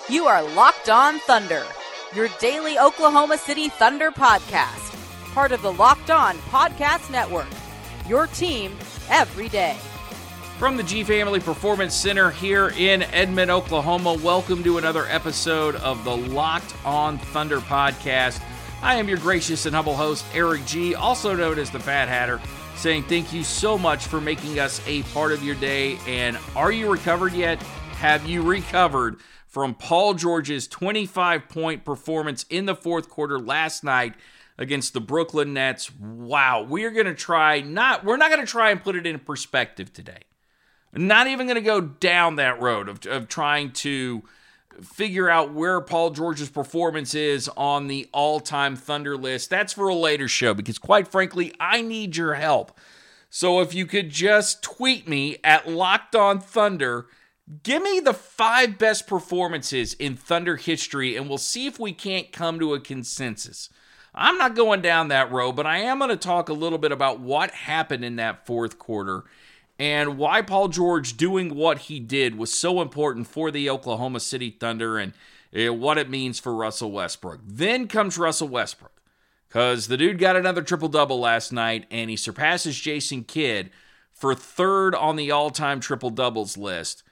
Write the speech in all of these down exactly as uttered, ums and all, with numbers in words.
You are Locked On Thunder, your daily Oklahoma City Thunder podcast. Part of the Locked On Podcast Network, your team every day. From the G Family Performance Center here in Edmond, Oklahoma, welcome to another episode of the Locked On Thunder podcast. I am your gracious and humble host, Eric G., also known as the Fat Hatter, saying thank you so much for making us a part of your day. And are you recovered yet? Have you recovered from Paul George's twenty-five point performance in the fourth quarter last night against the Brooklyn Nets? Wow, we're going to try not, we're not going to try and put it in perspective today. Not even going to go down that road of, of trying to figure out where Paul George's performance is on the all-time Thunder list. That's for a later show because, quite frankly, I need your help. So if you could just tweet me at Locked On Thunder, give me the five best performances in Thunder history, and we'll see if we can't come to a consensus. I'm not going down that road, but I am going to talk a little bit about what happened in that fourth quarter and why Paul George doing what he did was so important for the Oklahoma City Thunder and uh, what it means for Russell Westbrook. Then comes Russell Westbrook, because the dude got another triple-double last night, and he surpasses Jason Kidd for third on the all-time triple-doubles list.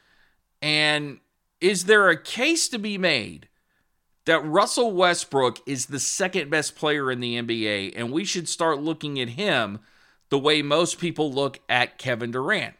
And is there a case to be made that Russell Westbrook is the second best player in the N B A, and we should start looking at him the way most people look at Kevin Durant?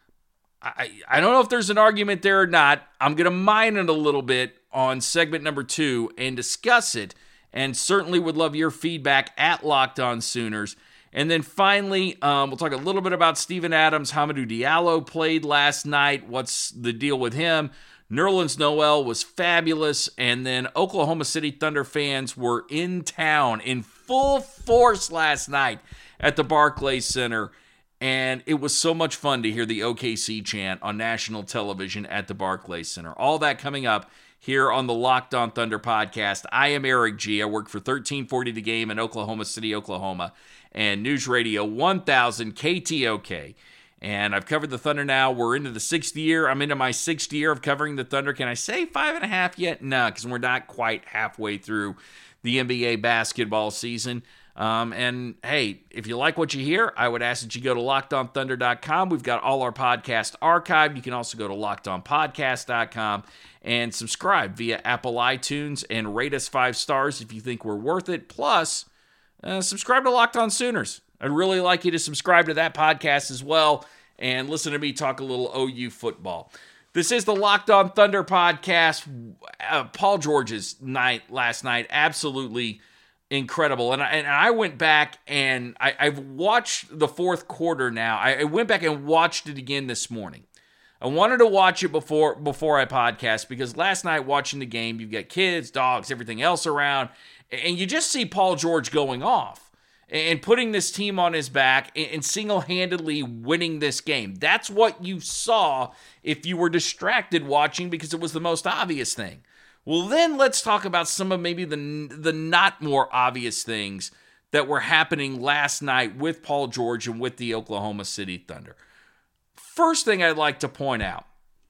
I, I don't know if there's an argument there or not. I'm going to mine it a little bit on segment number two and discuss it, and certainly would love your feedback at Locked On Sooners. And then finally, um, we'll talk a little bit about Steven Adams. Hamidou Diallo played last night. What's the deal with him? Nerlens Noel was fabulous. And then Oklahoma City Thunder fans were in town in full force last night at the Barclays Center. And it was so much fun to hear the O K C chant on national television at the Barclays Center. All that coming up here on the Locked On Thunder podcast. I am Eric G. I work for thirteen forty The Game in Oklahoma City, Oklahoma, and News Radio one thousand K T O K. And I've covered the Thunder now. We're into the sixth year. I'm into my sixth year of covering the Thunder. Can I say five and a half yet? No, because we're not quite halfway through the N B A basketball season. Um, and hey, if you like what you hear, I would ask that you go to locked on thunder dot com. We've got all our podcasts archived. You can also go to locked on podcast dot com and subscribe via Apple iTunes and rate us five stars if you think we're worth it. Plus, uh, subscribe to Locked On Sooners. I'd really like you to subscribe to that podcast as well and listen to me talk a little O U football. This is the Locked On Thunder podcast. Uh, Paul George's night last night, absolutely incredible. And I, and I went back and I, I've watched the fourth quarter now. I, I went back and watched it again this morning. I wanted to watch it before before I podcast because last night watching the game, you've got kids, dogs, everything else around, and you just see Paul George going off and putting this team on his back and single-handedly winning this game. That's what you saw if you were distracted watching because it was the most obvious thing. Well, then let's talk about some of maybe the, the not more obvious things that were happening last night with Paul George and with the Oklahoma City Thunder. First thing I'd like to point out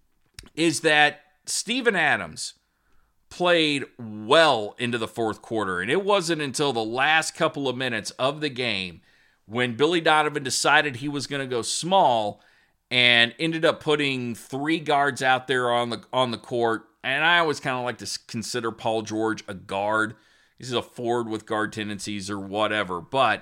is that Steven Adams played well into the fourth quarter, and it wasn't until the last couple of minutes of the game when Billy Donovan decided he was going to go small and ended up putting three guards out there on the on the court. And I always kind of like to consider Paul George a guard. He's a forward with guard tendencies or whatever. But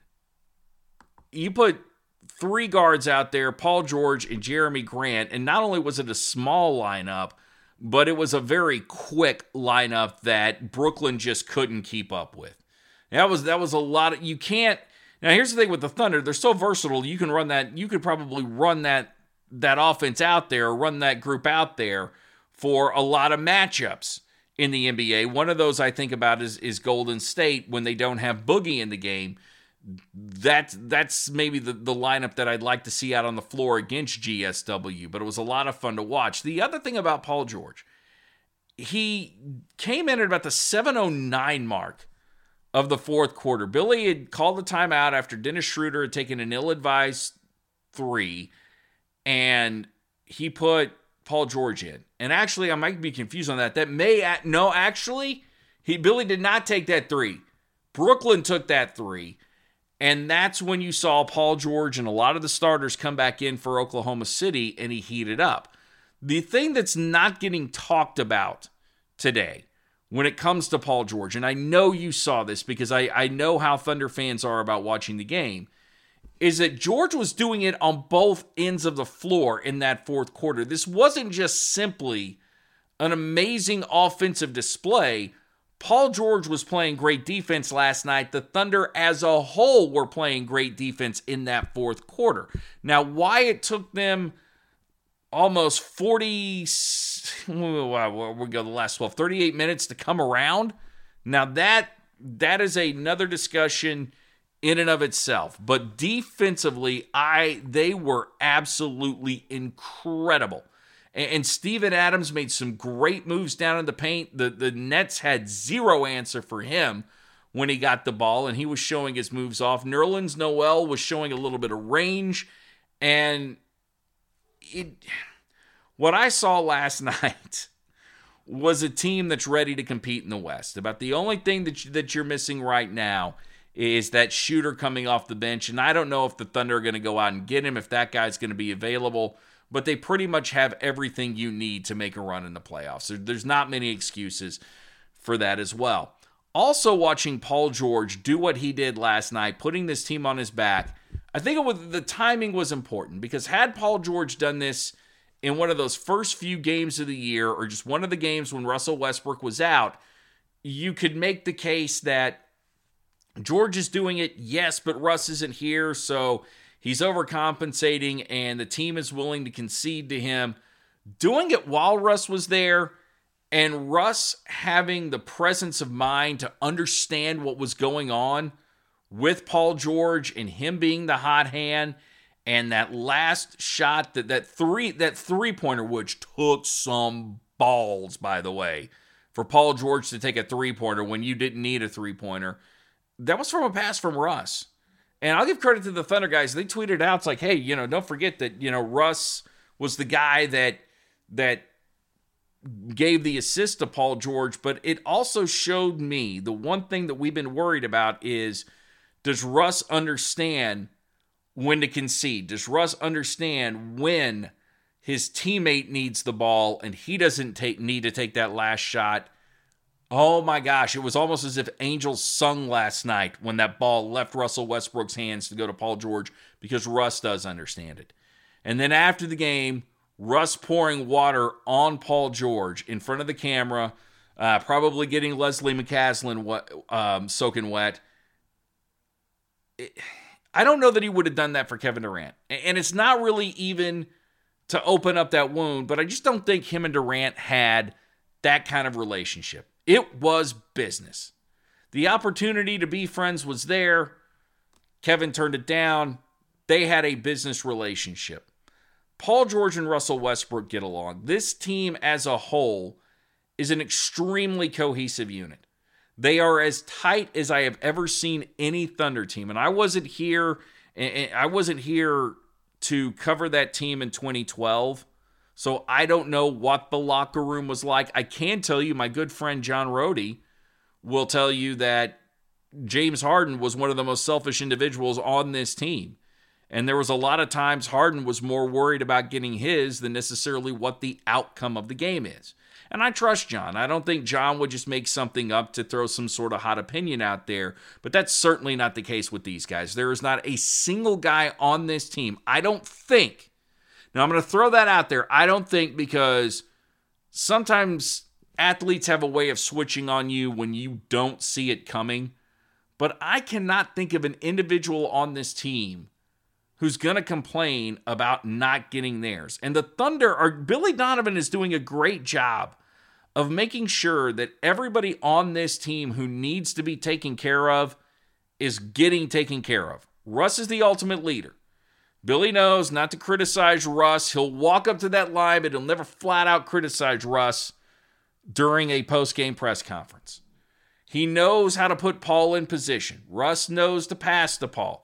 you put three guards out there, Paul George and Jeremy Grant, and not only was it a small lineup, but it was a very quick lineup that Brooklyn just couldn't keep up with. That was that was a lot of, you can't, now here's the thing with the Thunder, they're so versatile, you can run that, you could probably run that that offense out there, run that group out there for a lot of matchups in the N B A. One of those I think about is, is Golden State when they don't have Boogie in the game. That, that's maybe the, the lineup that I'd like to see out on the floor against G S W, but it was a lot of fun to watch. The other thing about Paul George, he came in at about the seven oh nine mark of the fourth quarter. Billy had called the timeout after Dennis Schroeder had taken an ill-advised three, and he put Paul George in. And actually, I might be confused on that. That may, no, actually, he Billy did not take that three. Brooklyn took that three. And that's when you saw Paul George and a lot of the starters come back in for Oklahoma City, and he heated up. The thing that's not getting talked about today when it comes to Paul George, and I know you saw this because I, I know how Thunder fans are about watching the game, is that George was doing it on both ends of the floor in that fourth quarter. This wasn't just simply an amazing offensive display. Paul George was playing great defense last night. The Thunder as a whole were playing great defense in that fourth quarter. Now, why it took them almost forty, well, we go the last twelve, thirty-eight minutes to come around. Now, that that is another discussion in and of itself. But defensively, I they were absolutely incredible. And Steven Adams made some great moves down in the paint. The, the Nets had zero answer for him when he got the ball, and he was showing his moves off. Nerlens Noel was showing a little bit of range. And it, what I saw last night was a team that's ready to compete in the West. About the only thing that, you, that you're missing right now is that shooter coming off the bench. And I don't know if the Thunder are going to go out and get him, if that guy's going to be available. But they pretty much have everything you need to make a run in the playoffs. There's not many excuses for that as well. Also watching Paul George do what he did last night, putting this team on his back, I think it was, the timing was important, because had Paul George done this in one of those first few games of the year, or just one of the games when Russell Westbrook was out, you could make the case that George is doing it, yes, but Russ isn't here, so he's overcompensating, and the team is willing to concede to him. Doing it while Russ was there, and Russ having the presence of mind to understand what was going on with Paul George and him being the hot hand, and that last shot, that that three that three-pointer, which took some balls, by the way, for Paul George to take a three-pointer when you didn't need a three-pointer, that was from a pass from Russ. And I'll give credit to the Thunder guys. They tweeted out, it's like, hey, you know, don't forget that, you know, Russ was the guy that that gave the assist to Paul George. But it also showed me the one thing that we've been worried about is, does Russ understand when to concede? Does Russ understand when his teammate needs the ball and he doesn't take need to take that last shot? Oh my gosh, it was almost as if Angels sung last night when that ball left Russell Westbrook's hands to go to Paul George, because Russ does understand it. And then after the game, Russ pouring water on Paul George in front of the camera, uh, probably getting Leslie McCaslin wet, um, soaking wet. It, I don't know that he would have done that for Kevin Durant. And it's not really even to open up that wound, but I just don't think him and Durant had that kind of relationship. It was business. The opportunity to be friends was there. Kevin turned it down. They had a business relationship. Paul George and Russell Westbrook get along. This team as a whole is an extremely cohesive unit. They are as tight as I have ever seen any Thunder team. And I wasn't here, I wasn't here to cover that team in twenty twelve. So I don't know what the locker room was like. I can tell you my good friend John Rhodey will tell you that James Harden was one of the most selfish individuals on this team. And there was a lot of times Harden was more worried about getting his than necessarily what the outcome of the game is. And I trust John. I don't think John would just make something up to throw some sort of hot opinion out there. But that's certainly not the case with these guys. There is not a single guy on this team, I don't think. Now, I'm going to throw that out there. I don't think, because sometimes athletes have a way of switching on you when you don't see it coming. But I cannot think of an individual on this team who's going to complain about not getting theirs. And the Thunder are, Billy Donovan is doing a great job of making sure that everybody on this team who needs to be taken care of is getting taken care of. Russ is the ultimate leader. Billy knows not to criticize Russ. He'll walk up to that line, but he'll never flat out criticize Russ during a post-game press conference. He knows how to put Paul in position. Russ knows to pass to Paul.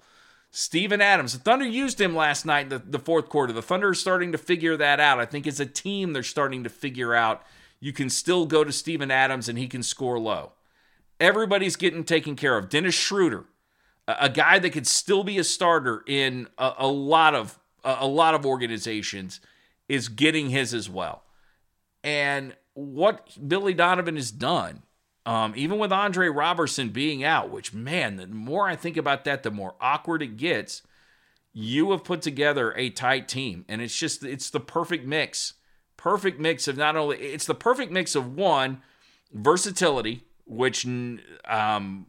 Steven Adams. The Thunder used him last night in the, the fourth quarter. The Thunder are starting to figure that out. I think as a team, they're starting to figure out you can still go to Steven Adams and he can score low. Everybody's getting taken care of. Dennis Schroeder, a, a guy that could still be a starter in a, a lot of a, a lot of organizations, is getting his as well. And what Billy Donovan has done, um, even with Andre Robertson being out, which, man, the more I think about that, the more awkward it gets. You have put together a tight team, and it's just, it's the perfect mix. Perfect mix of not only, it's the perfect mix of, one, versatility, which um,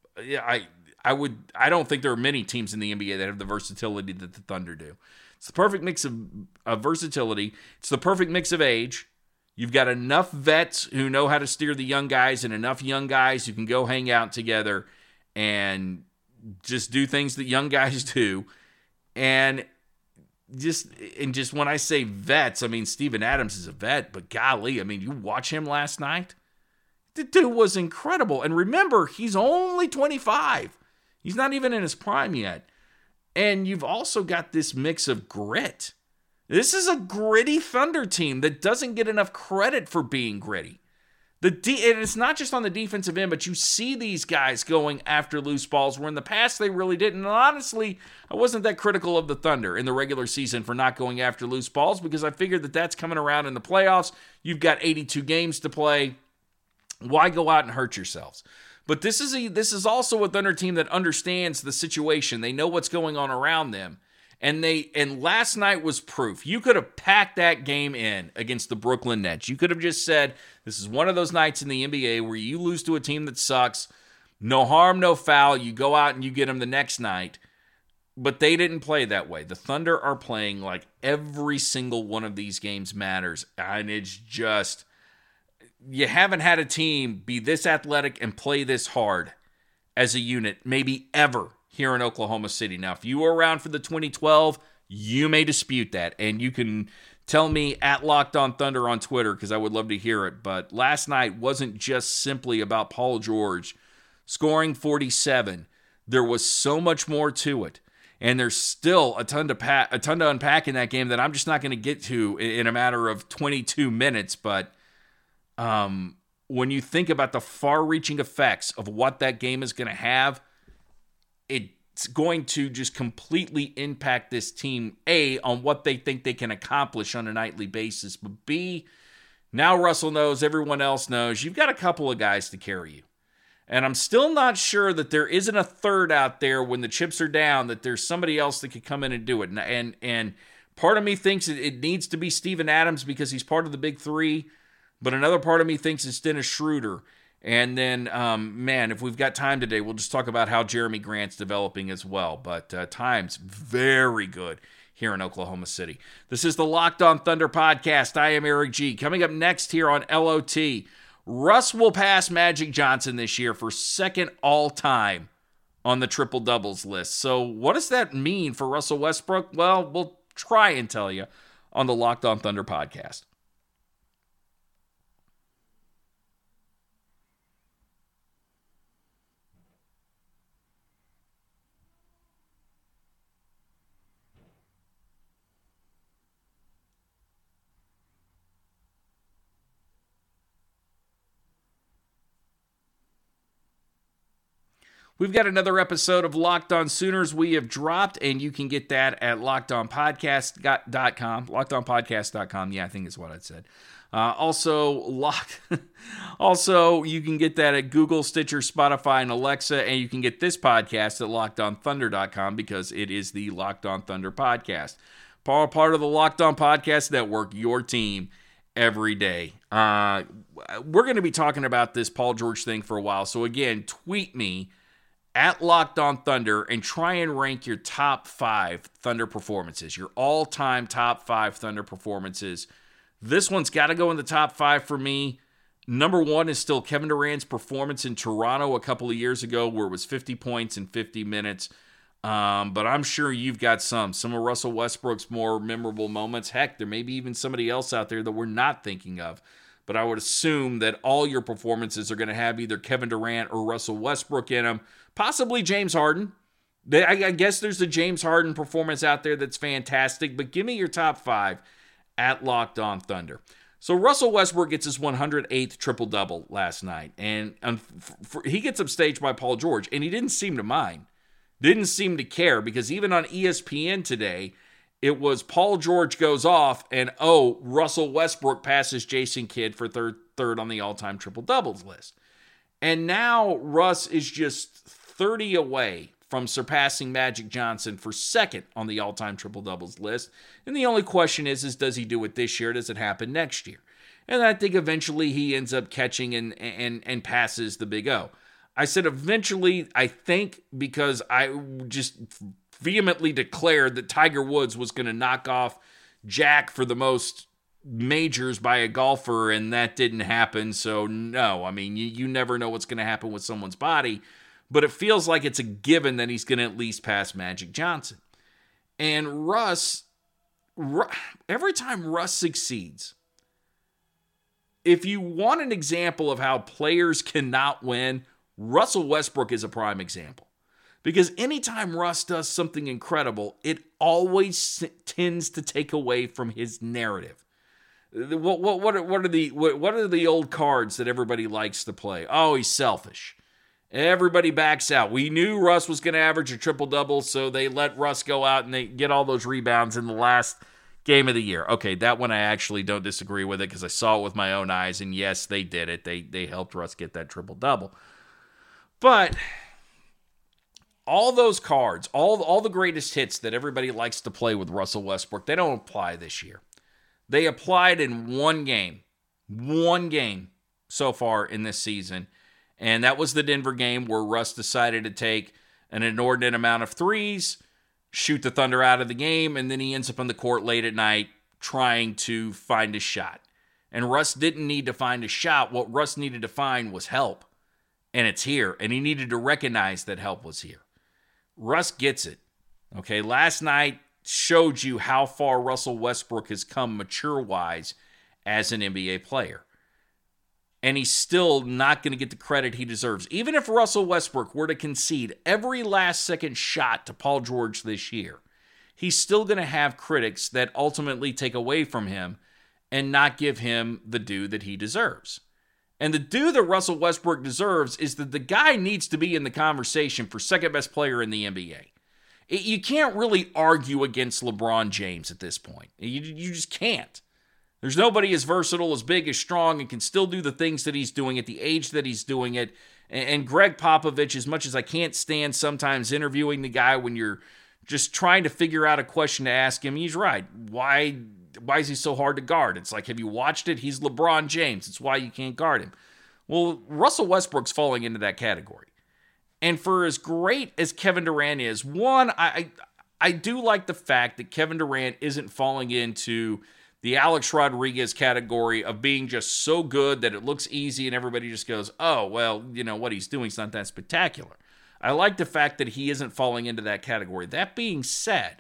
I I would, I don't think there are many teams in the N B A that have the versatility that the Thunder do. It's the perfect mix of, of versatility. It's the perfect mix of age. You've got enough vets who know how to steer the young guys and enough young guys who can go hang out together and just do things that young guys do. And just and just when I say vets, I mean Steven Adams is a vet, but golly, I mean, you watch him last night. The dude was incredible. And remember, he's only twenty-five. He's not even in his prime yet. And you've also got this mix of grit. This is a gritty Thunder team that doesn't get enough credit for being gritty. The de- and it's not just on the defensive end, but you see these guys going after loose balls where in the past they really didn't. And honestly, I wasn't that critical of the Thunder in the regular season for not going after loose balls because I figured that that's coming around in the playoffs. You've got eighty-two games to play. Why go out and hurt yourselves? But this is a this is also a Thunder team that understands the situation. They know what's going on around them. And they and last night was proof. You could have packed that game in against the Brooklyn Nets. You could have just said, this is one of those nights in the N B A where you lose to a team that sucks. No harm, no foul. You go out and you get them the next night. But they didn't play that way. The Thunder are playing like every single one of these games matters. And it's just, you haven't had a team be this athletic and play this hard as a unit, maybe ever, here in Oklahoma City. Now, if you were around for the twenty twelve, you may dispute that, and you can tell me at Locked On Thunder on Twitter because I would love to hear it. But last night wasn't just simply about Paul George scoring forty-seven. There was so much more to it, and there's still a ton to pa- a ton to unpack in that game that I'm just not going to get to in a matter of twenty-two minutes. But um, when you think about the far-reaching effects of what that game is going to have, it's going to just completely impact this team, A, on what they think they can accomplish on a nightly basis, but B, now Russell knows, everyone else knows, you've got a couple of guys to carry you. And I'm still not sure that there isn't a third out there when the chips are down, that there's somebody else that could come in and do it. And and, and part of me thinks it, it needs to be Steven Adams because he's part of the big three, but another part of me thinks it's Dennis Schroeder. And then, um, man, if we've got time today, we'll just talk about how Jeremy Grant's developing as well. But uh, time's very good here in Oklahoma City. This is the Locked On Thunder podcast. I am Eric G. Coming up next here on L O T, Russ will pass Magic Johnson this year for second all-time on the triple-doubles list. So what does that mean for Russell Westbrook? Well, we'll try and tell you on the Locked On Thunder podcast. We've got another episode of Locked On Sooners we have dropped, and you can get that at locked on podcast dot com. locked on podcast dot com. Yeah, I think is what I said. Uh, also, locked, also, you can get that at Google, Stitcher, Spotify, and Alexa, and you can get this podcast at locked on thunder dot com because it is the Locked On Thunder podcast. Part, part of the Locked On Podcast Network, your team every day. Uh, we're going to be talking about this Paul George thing for a while, so again, tweet me at Locked On Thunder and try and rank your top five Thunder performances, your all-time top five Thunder performances. This one's got to go in the top five for me. Number one is still Kevin Durant's performance in Toronto a couple of years ago where it was fifty points in fifty minutes. Um, but I'm sure you've got some. Some of Russell Westbrook's more memorable moments. Heck, there may be even somebody else out there that we're not thinking of. But I would assume that all your performances are going to have either Kevin Durant or Russell Westbrook in them. Possibly James Harden. They, I, I guess there's the James Harden performance out there that's fantastic, but give me your top five at Locked On Thunder. So Russell Westbrook gets his one hundred eighth triple-double last night, and um, for, he gets upstaged by Paul George, and he didn't seem to mind. Didn't seem to care, because even on E S P N today, it was Paul George goes off, and oh, Russell Westbrook passes Jason Kidd for third, third on the all-time triple-doubles list. And now Russ is just thirty away from surpassing Magic Johnson for second on the all-time triple-doubles list. And the only question is, is does he do it this year? Does it happen next year? And I think eventually he ends up catching and and and passes the Big O. I said eventually, I think, because I just vehemently declared that Tiger Woods was going to knock off Jack for the most majors by a golfer, and that didn't happen. So no, I mean, you, you never know what's going to happen with someone's body, but it feels like it's a given that he's going to at least pass Magic Johnson. And Russ, Ru- every time Russ succeeds, if you want an example of how players cannot win, Russell Westbrook is a prime example. Because anytime Russ does something incredible, it always tends to take away from his narrative. What what what are, what are the what, what are the old cards that everybody likes to play? Oh, he's selfish. Everybody backs out. We knew Russ was going to average a triple-double, so they let Russ go out and they get all those rebounds in the last game of the year. Okay, that one I actually don't disagree with it because I saw it with my own eyes, and yes, they did it. They they helped Russ get that triple-double. But all those cards, all, all the greatest hits that everybody likes to play with Russell Westbrook, they don't apply this year. They applied in one game, one game so far in this season, and that was the Denver game where Russ decided to take an inordinate amount of threes, shoot the Thunder out of the game, and then he ends up on the court late at night trying to find a shot. And Russ didn't need to find a shot. What Russ needed to find was help. And it's here, and he needed to recognize that help was here. Russ gets it. Okay, last night showed you how far Russell Westbrook has come mature-wise as an N B A player. And he's still not going to get the credit he deserves. Even if Russell Westbrook were to concede every last-second shot to Paul George this year, he's still going to have critics that ultimately take away from him and not give him the due that he deserves. And the due that Russell Westbrook deserves is that the guy needs to be in the conversation for second best player in the N B A. It, you can't really argue against LeBron James at this point. You, you just can't. There's nobody as versatile, as big, as strong, and can still do the things that he's doing at the age that he's doing it. And, and Greg Popovich, as much as I can't stand sometimes interviewing the guy when you're just trying to figure out a question to ask him, he's right. Why... Why is he so hard to guard? It's like, have you watched it? He's LeBron James. It's why you can't guard him. Well, Russell Westbrook's falling into that category. And for as great as Kevin Durant is, one, I, I I do like the fact that Kevin Durant isn't falling into the Alex Rodriguez category of being just so good that it looks easy and everybody just goes, oh, well, you know, what he's doing is not that spectacular. I like the fact that he isn't falling into that category. That being said,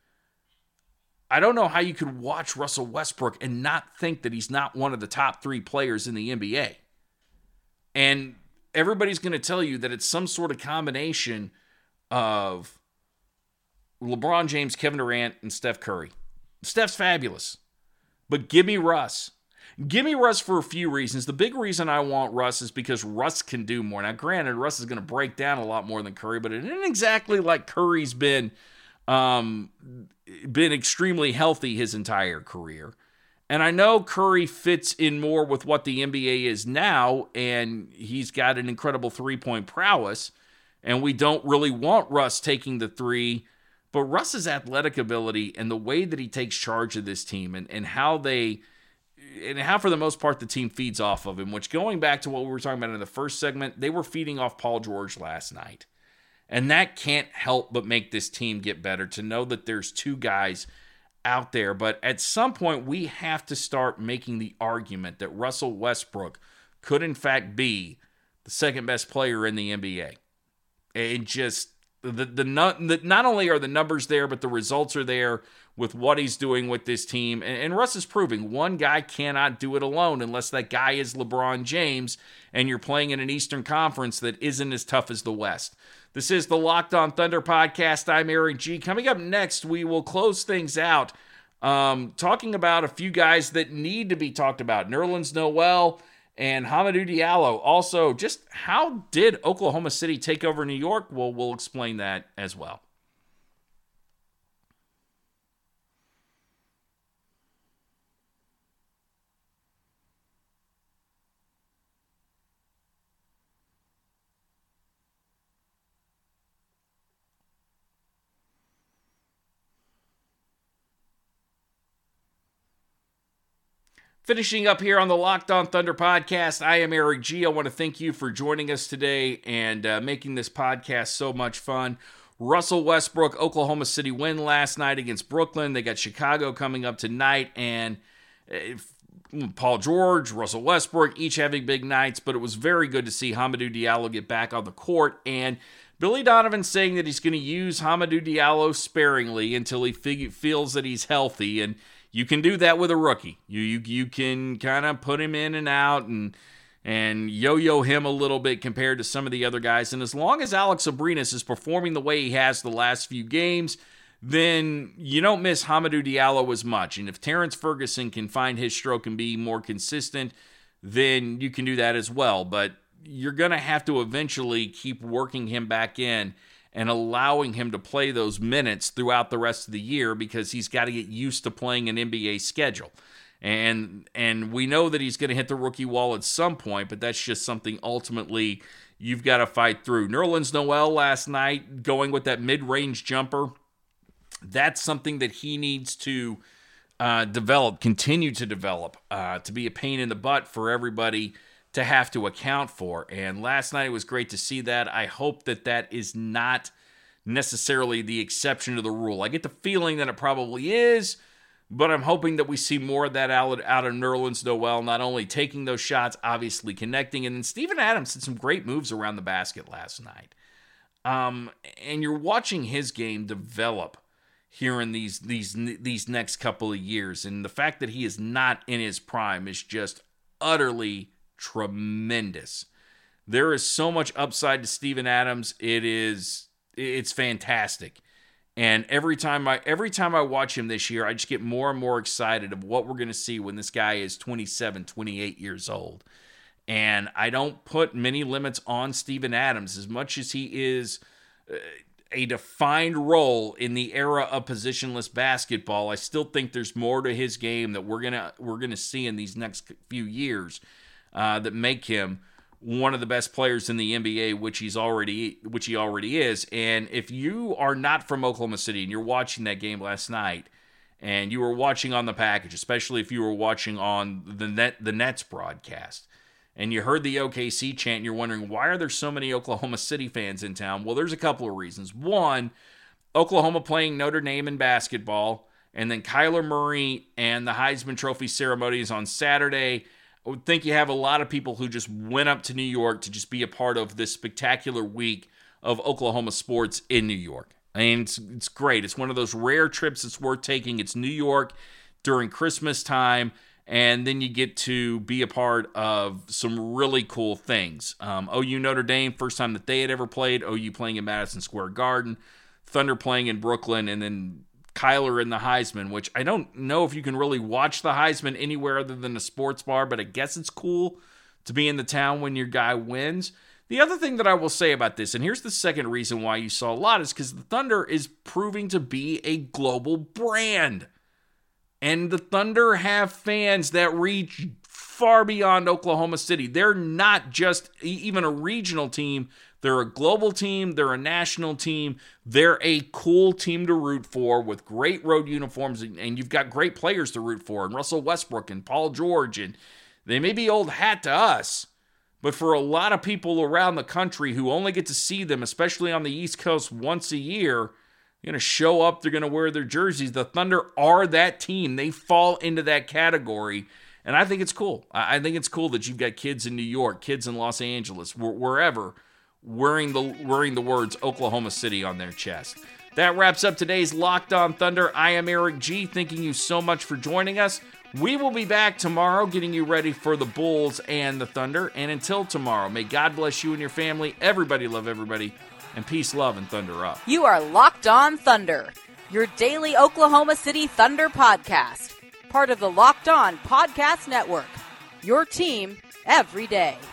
I don't know how you could watch Russell Westbrook and not think that he's not one of the top three players in the N B A. And everybody's going to tell you that it's some sort of combination of LeBron James, Kevin Durant, and Steph Curry. Steph's fabulous. But give me Russ. Give me Russ for a few reasons. The big reason I want Russ is because Russ can do more. Now, granted, Russ is going to break down a lot more than Curry, but it isn't exactly like Curry's been... Um, been extremely healthy his entire career. And I know Curry fits in more with what the N B A is now, and he's got an incredible three-point prowess, and we don't really want Russ taking the three, but Russ's athletic ability and the way that he takes charge of this team and, and how they, and how for the most part the team feeds off of him, which going back to what we were talking about in the first segment, they were feeding off Paul George last night. And that can't help but make this team get better, to know that there's two guys out there. But at some point, we have to start making the argument that Russell Westbrook could, in fact, be the second best player in the N B A. It just, the, the, the not only are the numbers there, but the results are there. with what he's doing with this team. And, and Russ is proving one guy cannot do it alone unless that guy is LeBron James and you're playing in an Eastern Conference that isn't as tough as the West. This is the Locked On Thunder podcast. I'm Eric G. Coming up next, we will close things out um, talking about a few guys that need to be talked about. Nerlens Noel and Hamidou Diallo. Also, just how did Oklahoma City take over New York? Well, we'll explain that as well. Finishing up here on the Locked On Thunder podcast, I am Eric G. I want to thank you for joining us today and uh, making this podcast so much fun. Russell Westbrook, Oklahoma City win last night against Brooklyn. They got Chicago coming up tonight, and uh, Paul George, Russell Westbrook, each having big nights, but it was very good to see Hamidou Diallo get back on the court, and Billy Donovan saying that he's going to use Hamidou Diallo sparingly until he fig- feels that he's healthy, and you can do that with a rookie. You you you can kind of put him in and out and and yo-yo him a little bit compared to some of the other guys. And as long as Alex Abrines is performing the way he has the last few games, then you don't miss Hamidou Diallo as much. And if Terrence Ferguson can find his stroke and be more consistent, then you can do that as well. But you're going to have to eventually keep working him back in and allowing him to play those minutes throughout the rest of the year because he's got to get used to playing an N B A schedule. And and we know that he's going to hit the rookie wall at some point, but that's just something ultimately you've got to fight through. Nerlens Noel last night going with that mid-range jumper, that's something that he needs to uh, develop, continue to develop, uh, to be a pain in the butt for everybody to have to account for. And last night it was great to see that. I hope that that is not necessarily the exception to the rule. I get the feeling that it probably is, but I'm hoping that we see more of that out, out of Nerlens Noel, not only taking those shots, obviously connecting. And then Steven Adams did some great moves around the basket last night. Um, and you're watching his game develop here in these, these, these next couple of years. And the fact that he is not in his prime is just utterly tremendous. There is so much upside to Steven Adams. It is, it's fantastic. And every time I every time I watch him this year, I just get more and more excited of what we're going to see when this guy is twenty-seven, twenty-eight years old. And I don't put many limits on Steven Adams as much as he is a defined role in the era of positionless basketball. I still think there's more to his game that we're going to we're going to see in these next few years. Uh, that make him one of the best players in the N B A, which he's already, which he already is. And if you are not from Oklahoma City and you're watching that game last night, and you were watching on the package, especially if you were watching on the net, the Nets broadcast, and you heard the O K C chant, and you're wondering why are there so many Oklahoma City fans in town? Well, there's a couple of reasons. One, Oklahoma playing Notre Dame in basketball, and then Kyler Murray and the Heisman Trophy ceremony is on Saturday. I would think you have a lot of people who just went up to New York to just be a part of this spectacular week of Oklahoma sports in New York. I mean, it's, it's great. It's one of those rare trips that's worth taking. It's New York during Christmas time, and then you get to be a part of some really cool things. Um, O U Notre Dame, first time that they had ever played. O U playing in Madison Square Garden. Thunder playing in Brooklyn, and then Kyler in the Heisman, which I don't know if you can really watch the Heisman anywhere other than a sports bar, but I guess it's cool to be in the town when your guy wins. The other thing that I will say about this, and here's the second reason why you saw a lot, is because the Thunder is proving to be a global brand. And the Thunder have fans that reach far beyond Oklahoma City. They're not just even a regional team. They're a global team. They're a national team. They're a cool team to root for with great road uniforms, and you've got great players to root for, and Russell Westbrook and Paul George, and they may be old hat to us, but for a lot of people around the country who only get to see them, especially on the East Coast once a year, they're going to show up, they're going to wear their jerseys. The Thunder are that team. They fall into that category, and I think it's cool. I think it's cool that you've got kids in New York, kids in Los Angeles, wherever, wearing the wearing the words Oklahoma City on their chest. That wraps up today's Locked On Thunder. I am Eric G. Thanking you so much for joining us. We will be back tomorrow getting you ready for the Bulls and the Thunder. And until tomorrow, may God bless you and your family. Everybody love everybody. And peace, love, and Thunder up. You are Locked On Thunder, your daily Oklahoma City Thunder podcast. Part of the Locked On Podcast Network, your team every day.